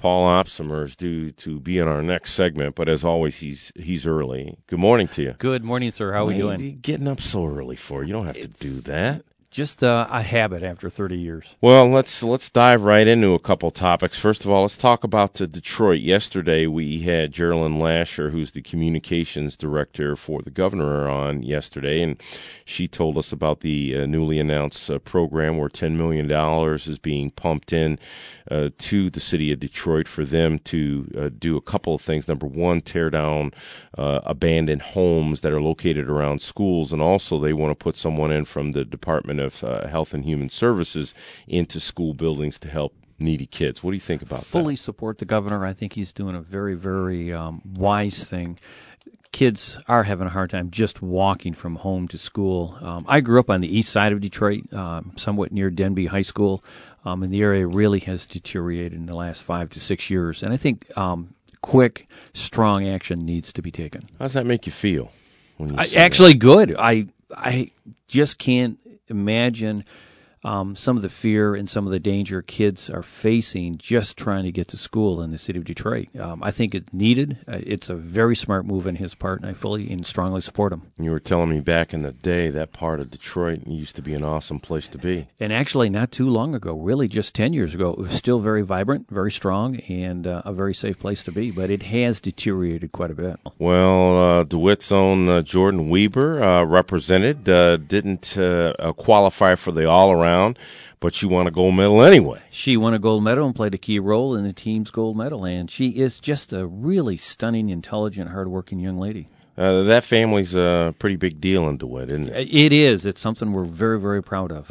Paul Opsimer is due to be in our next segment, but as always, he's early. Good morning to you. Good morning, sir. How are we doing? What are you getting up so early for? You don't have to do that. Just a habit after 30 years. Well, let's dive right into a couple topics. First of all, let's talk about Detroit. Yesterday, we had Geraldine Lasher, who's the communications director for the governor, on yesterday, and she told us about the newly announced program where $10 million is being pumped in to the city of Detroit for them to do a couple of things. Number one, tear down abandoned homes that are located around schools, and also they want to put someone in from the Department of Health and Human Services into school buildings to help needy kids. What do you think about that? Fully support the governor. I think he's doing a very, very wise thing. Kids are having a hard time just walking from home to school. I grew up on the east side of Detroit, somewhat near Denby High School, and the area really has deteriorated in the last 5 to 6 years. And I think quick, strong action needs to be taken. How does that make you feel? When you Actually, good. I just can't imagine some of the fear and some of the danger kids are facing just trying to get to school in the city of Detroit. I think it's needed. It's a very smart move on his part, and I fully and strongly support him. You were telling me back in the day that part of Detroit used to be an awesome place to be. And actually, not too long ago, really just 10 years ago, it was still very vibrant, very strong, and a very safe place to be. But it has deteriorated quite a bit. Well, DeWitt's own Jordan Weber represented, didn't qualify for the all-around, but she won a gold medal anyway. She won a gold medal and played a key role in the team's gold medal, and she is just a really stunning, intelligent, hardworking young lady. That family's a pretty big deal in DeWitt, isn't it? It is. It's something we're very, very proud of.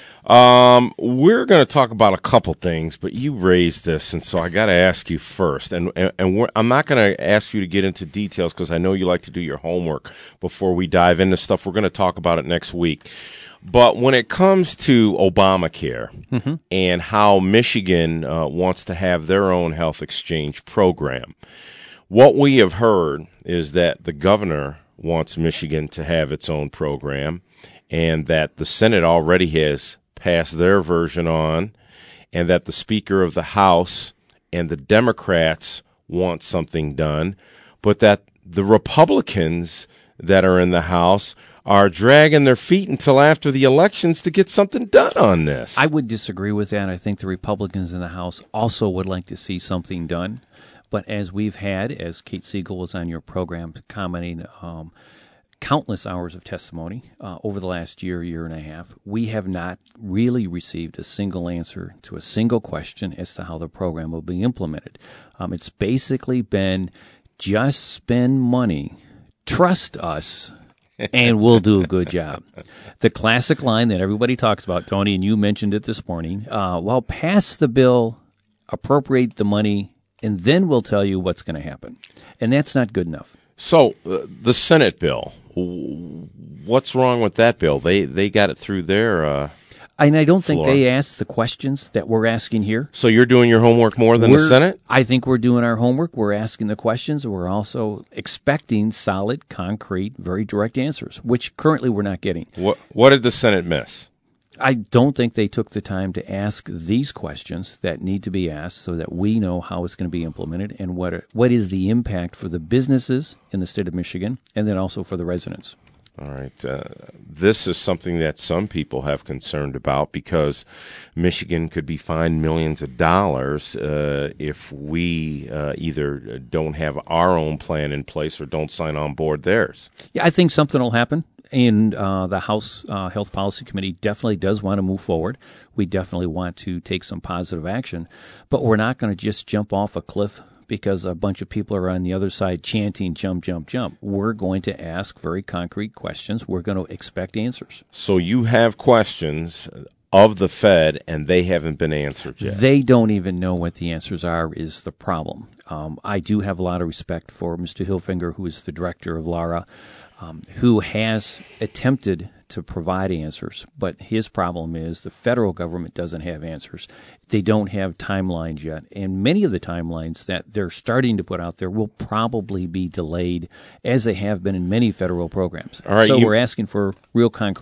We're going to talk about a couple things, but you raised this, and so I got to ask you first. And I'm not going to ask you to get into details because I know you like to do your homework before we dive into stuff. We're going to talk about it next week. But when it comes to Obamacare and how Michigan wants to have their own health exchange program, what we have heard is that the governor wants Michigan to have its own program and that the Senate already has passed their version on and that the Speaker of the House and the Democrats want something done, but that the Republicans that are in the House are dragging their feet until after the elections to get something done on this. I would disagree with that. I think the Republicans in the House also would like to see something done. But as we've had, as Kate Siegel was on your program commenting, countless hours of testimony over the last year and a half, we have not really received a single answer to a single question as to how the program will be implemented. It's basically been just spend money, trust us, and we'll do a good job. The classic line that everybody talks about, Tony, and you mentioned it this morning, well, pass the bill, appropriate the money, and then we'll tell you what's going to happen. And that's not good enough. So the Senate bill, what's wrong with that bill? They got it through their and I don't think they asked the questions that we're asking here. So you're doing your homework more than the Senate? I think we're doing our homework. We're asking the questions. We're also expecting solid, concrete, very direct answers, which currently we're not getting. What did the Senate miss? I don't think they took the time to ask these questions that need to be asked so that we know how it's going to be implemented and what is the impact for the businesses in the state of Michigan and then also for the residents. All right. This is something that some people have concerned about because Michigan could be fined millions of dollars if we either don't have our own plan in place or don't sign on board theirs. Yeah, I think something will happen. And the House Health Policy Committee definitely does want to move forward. We definitely want to take some positive action. But we're not going to just jump off a cliff because a bunch of people are on the other side chanting, jump, jump, jump. We're going to ask very concrete questions. We're going to expect answers. So you have questions of the Fed, and they haven't been answered yet. They don't even know what the answers are is the problem. I do have a lot of respect for Mr. Hilfinger, who is the director of LARA, who has attempted to provide answers, but his problem is the federal government doesn't have answers. They don't have timelines yet, and many of the timelines that they're starting to put out there will probably be delayed, as they have been in many federal programs. All right, so we're asking for real concrete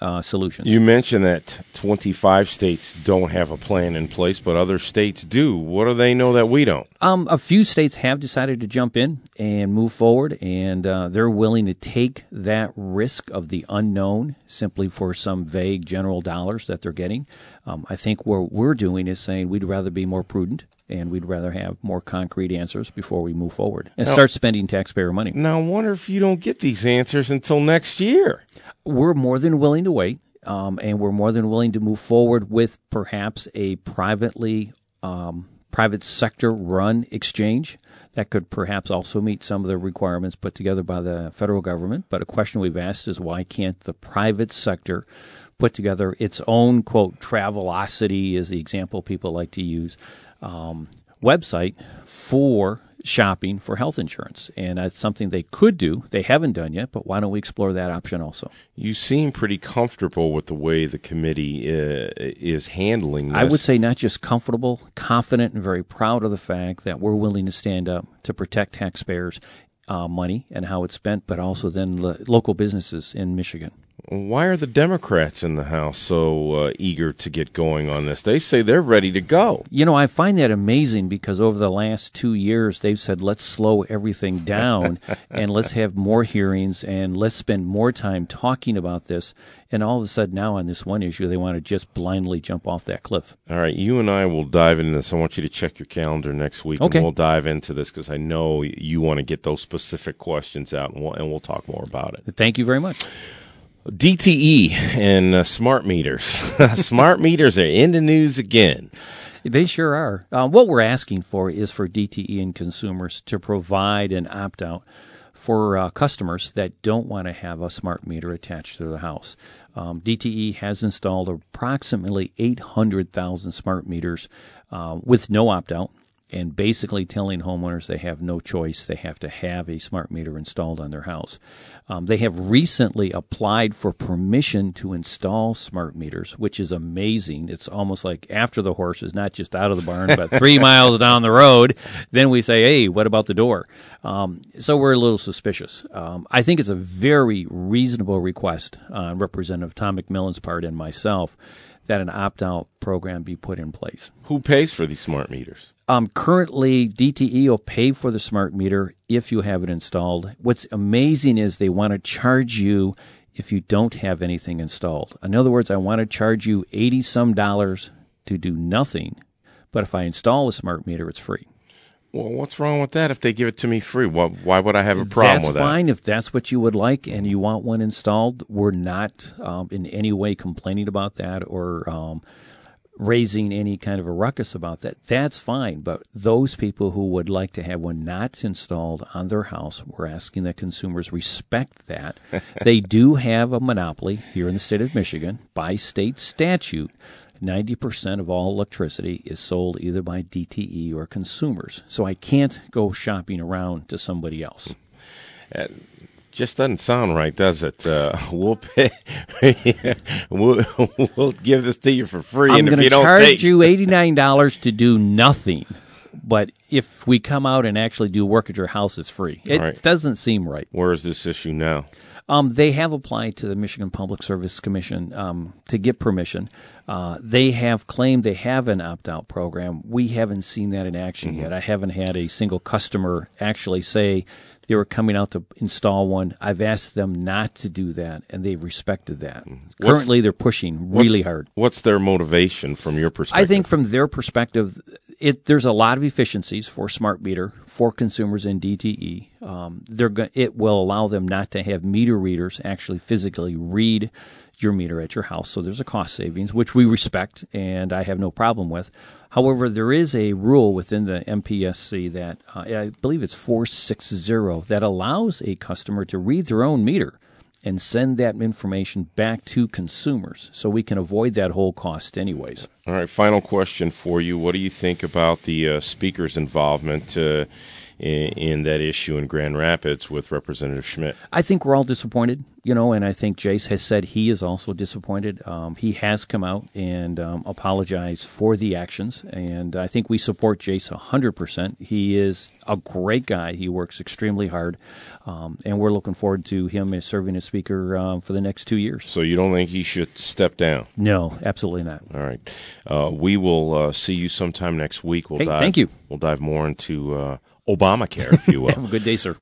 solutions. You mentioned that 25 states don't have a plan in place, but other states do. What do they know that we don't? A few states have decided to jump in and move forward, and they're willing to take that risk of the unknown simply for some vague general dollars that they're getting. I think what we're doing is saying we'd rather be more prudent, and we'd rather have more concrete answers before we move forward and start spending taxpayer money. Now, I wonder if you don't get these answers until next year. We're more than willing to wait, and we're more than willing to move forward with perhaps a private sector run exchange that could perhaps also meet some of the requirements put together by the federal government. But a question we've asked is why can't the private sector put together its own, quote, Travelocity is the example people like to use, website for shopping for health insurance. And that's something they could do. They haven't done yet, but why don't we explore that option also? You seem pretty comfortable with the way the committee is handling this. I would say not just comfortable, confident, and very proud of the fact that we're willing to stand up to protect taxpayers' money and how it's spent, but also then local businesses in Michigan. Why are the Democrats in the House so eager to get going on this? They say they're ready to go. You know, I find that amazing because over the last 2 years, they've said, let's slow everything down and let's have more hearings and let's spend more time talking about this. And all of a sudden now on this one issue, they want to just blindly jump off that cliff. All right, you and I will dive into this. I want you to check your calendar next week, okay, and we'll dive into this because I know you want to get those specific questions out, and we'll talk more about it. Thank you very much. DTE and smart meters. Smart meters are in the news again. They sure are. What we're asking for is for DTE and consumers to provide an opt-out for customers that don't want to have a smart meter attached to their house. DTE has installed approximately 800,000 smart meters with no opt-out, and basically telling homeowners they have no choice. They have to have a smart meter installed on their house. They have recently applied for permission to install smart meters, which is amazing. It's almost like after the horse is not just out of the barn, but 3 miles down the road, then we say, hey, what about the door? So we're a little suspicious. I think it's a very reasonable request on Representative Tom McMillan's part and myself that an opt-out program be put in place. Who pays for these smart meters? Currently, DTE will pay for the smart meter if you have it installed. What's amazing is they want to charge you if you don't have anything installed. In other words, I want to charge you $80-some to do nothing, but if I install a smart meter, it's free. Well, what's wrong with that if they give it to me free? Why would I have a problem with that? That's fine if that's what you would like and you want one installed. We're not in any way complaining about that or raising any kind of a ruckus about that. That's fine, but those people who would like to have one not installed on their house, we're asking that consumers respect that. They do have a monopoly here in the state of Michigan by state statute. 90% of all electricity is sold either by DTE or consumers. So I can't go shopping around to somebody else. Just doesn't sound right, does it? We'll pay. we'll give this to you for free, I'm and if you going don't to take, charge you $89 to do nothing. But if we come out and actually do work at your house, it's free. It doesn't seem right. Where is this issue now? They have applied to the Michigan Public Service Commission to get permission. They have claimed they have an opt-out program. We haven't seen that in action yet. I haven't had a single customer actually say they were coming out to install one. I've asked them not to do that, and they've respected that. Currently, they're pushing really hard. What's their motivation from your perspective? I think from their perspective, there's a lot of efficiencies for smart meter for consumers in DTE. It will allow them not to have meter readers actually physically read your meter at your house. So there's a cost savings, which we respect, and I have no problem with. However, there is a rule within the MPSC that I believe it's 460 that allows a customer to read their own meter and send that information back to consumers, so we can avoid that whole cost anyways. All right, final question for you. What do you think about the speaker's involvement in that issue in Grand Rapids with Representative Schmidt? I think we're all disappointed. and I think Jace has said he is also disappointed. He has come out and apologized for the actions, and I think we support Jace 100%. He is a great guy. He works extremely hard, and we're looking forward to him as serving as speaker for the next 2 years. So you don't think he should step down? No, absolutely not. All right. We will see you sometime next week. Thank you. We'll dive more into Obamacare, if you will. Have a good day, sir.